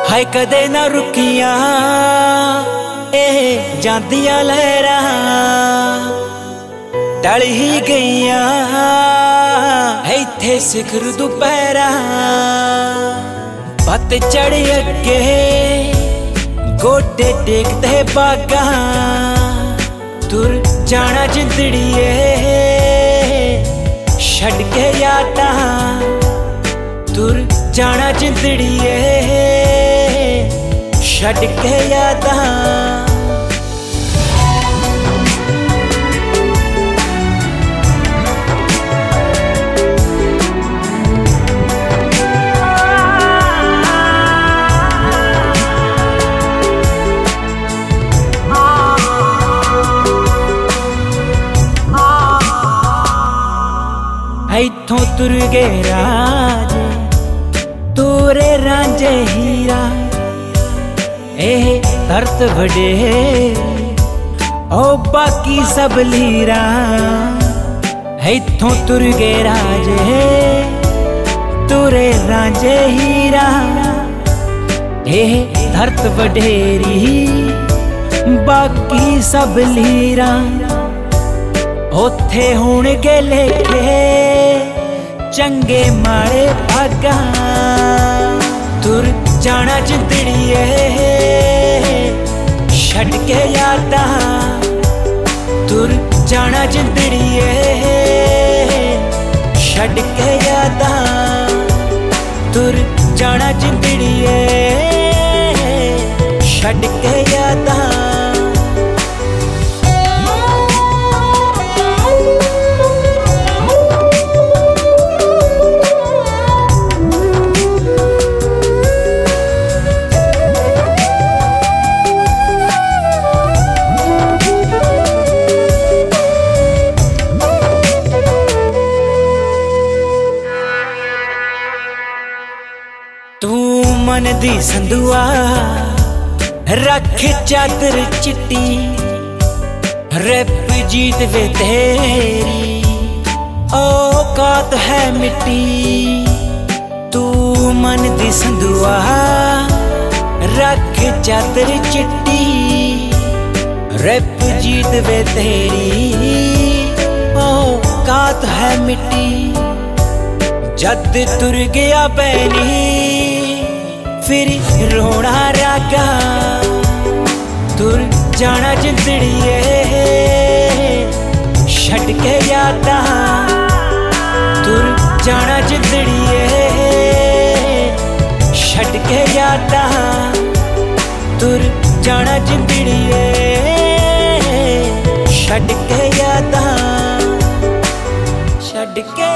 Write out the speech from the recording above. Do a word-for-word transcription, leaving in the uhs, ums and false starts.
हाय कदे ना रुकिया ए जांदियां लहरां टल ही गईया इत्थे सिखर दुपहरा पत चढ़ अगे गोडे टेकदे बागा तुर जाना जिंदड़िए छड़ के यादां तुर जाना जिंदड़िए छड़ के यादां इथों तुर गए राजे तोरे रांझे हीरा एह तरत बड़े ओ बाकी सब लीरा इथों तुर गए राजे तोरे रांझे हीरा एह तरत वडेरी बाकी सब लीरा ओथे हुण के लेखे चंगे माड़े भागा तुर जाना जिंदड़िए छड़ के यादां तुर जाना जिंदड़िए छड़ के यादां तुर जाना जिंदड़िए छड़ के यादां मन दी संदुआ रख चादर चिट्टी रैप जीत वे तेरी औकात है मिट्टी तू मन दी संदुआ रख चादर चिट्टी रैप जीत वे तेरी औकात है मिट्टी जद तुर गया पैनी फिर रोना रागा तुर जाना जिंदड़िए छड़ के यादां तुर जाना जिंदड़िए छड़ के यादां तुर जाना जिंदड़िए छड़ के यादां छड़ के